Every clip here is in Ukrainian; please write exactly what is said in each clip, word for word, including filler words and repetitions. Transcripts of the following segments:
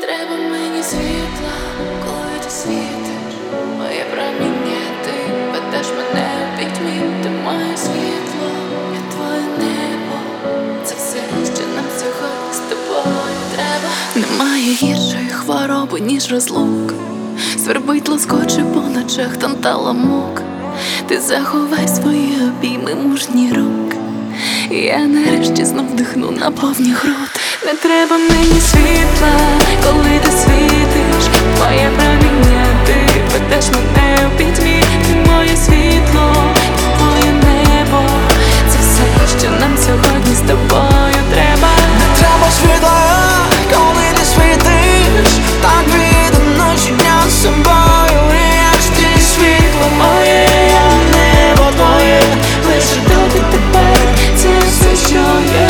треба мені світла, коли ти світиш, моє проміння, ти ведеш мене у пітьмі, ти моє світло, я твоє небо. Це все, що нам сьогодні з тобою треба. Немає гіршої хвороби, ніж розлука. Свербить, лоскоче по ночах танталамук. Ти заховай свої обійми, мужні руки. Я нарешті знов вдихну на повні груди. Не треба мені світла, коли ти світиш, моє проміння, ти ведеш мене у пітьмі, ти моє світло, твоє небо. Це все, що нам сьогодні з тобою треба. Не треба світла, коли ти світиш, так віддано щодня з собою. Рієш ти світло моє, я небо твоє, лише доти тепер, це все, що є.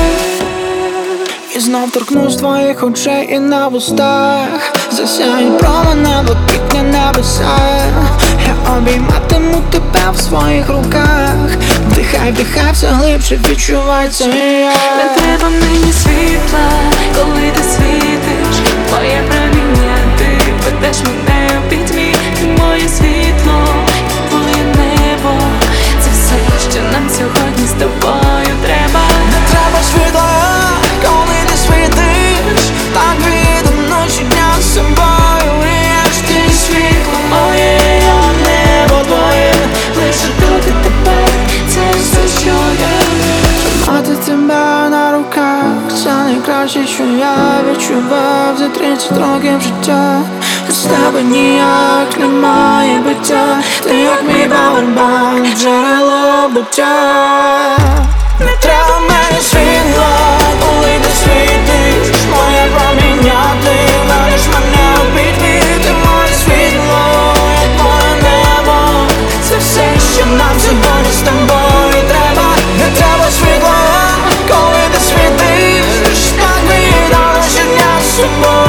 І знов торкнусь твоїх очей і на вустах засяють промена блакитні небеса. Я обійматиму тебе в своїх руках. Вдихай, вдихай все глибше, відчувай це я. Не треба мені світла, коли ти світиш, моє проміння, ти ведеш мене у пітьмі, ти моє світло, твоє небо. Це все, що нам сьогодні з тобою треба. Не треба світла, коли ти світиш, так віддано щодня з собою. Рієш ти світло моє, я небо твоє, лише доти тепер, це все, що є. Мати тебе на руках, це найкраще, що я відчував за тридцять років життя. Без тебе ніяк немає биття, ти як мій павербанк, джерело буття. Не треба мені світла, коли ти світиш, моє проміння, ти ведеш мене у пітьмі, ти моє світло, я твоє небо. Це все, що нам сьогодні з тобою треба. Не треба світла, коли ти світиш, так віддано щодня з собою.